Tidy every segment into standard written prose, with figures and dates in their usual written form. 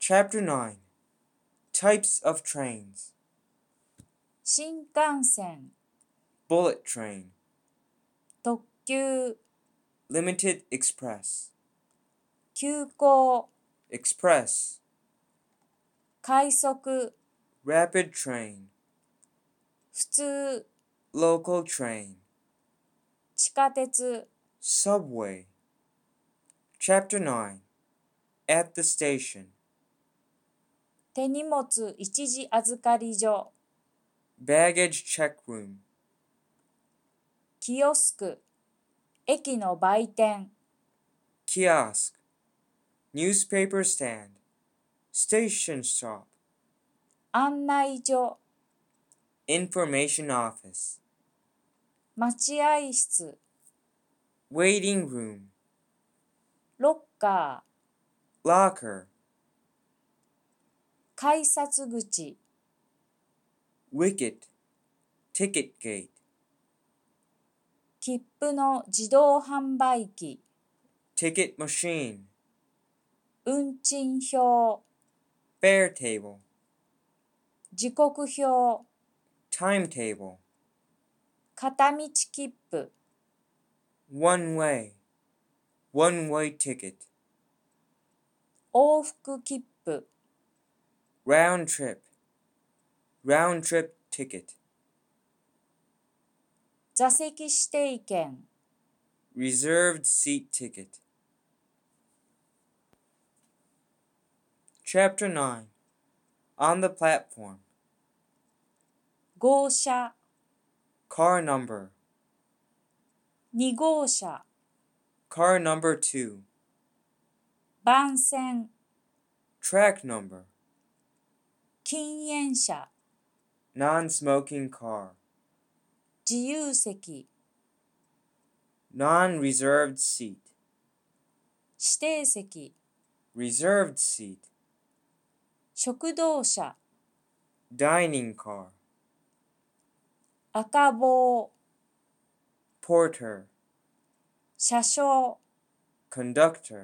Chapter 9 Types of Trains 新幹線、 Bullet Train 特急、 Limited Express 急行、 Express 快速、 Rapid Train 普通、 Local Train 地下鉄、 Subway Chapter 9 At the Station 手荷物一時預かり所、 Baggage Check Room キオスク、駅の売店、 Kiosk Newspaper Stand Station Shop 案内所、 Information Office 待合室、 Waiting Room ロッカー、 Locker 改札口、 Wicket Ticket Gate 切符の自動販売機、 Ticket Machine 運賃表、 Fare Table 時刻表、 Timetable 片道切符、 One way ticket 往復切符、 Round trip ticket 座席指定券、 Reserved seat ticket Chapter 9 On the platform 号車、 Car number 2号車、 Car number 2 番線、 Track number 禁煙車、 Non-smoking car 自由席、 Non-reserved seat 指定席、 Reserved seat 食堂車、 Dining car 赤棒、 Porter 車掌、 Conductor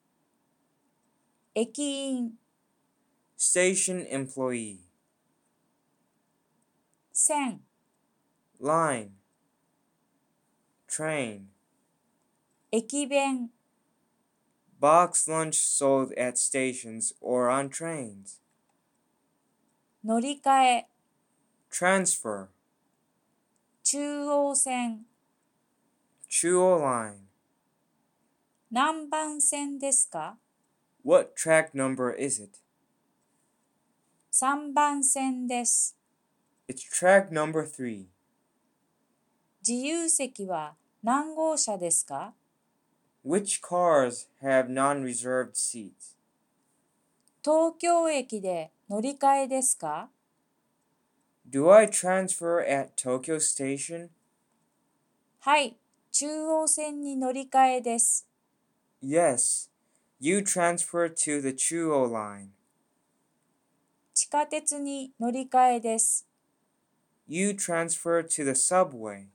駅員、 Station employee 線、 Line Train 駅弁、 Box lunch sold at stations or on trains 乗り換え、 Transfer 中央線、 Chuo line 何番線ですか？ What track number is it? 3番線です。 It's track number 3 自由席は何号車ですか？ Which cars have non-reserved seats? 東京駅で乗り換えですか？ Do I transfer at Tokyo Station? はい、中央線に乗り換えです。 Yes, you transfer to the Chuo line. 地下鉄に乗り換えです。 You transfer to the subway.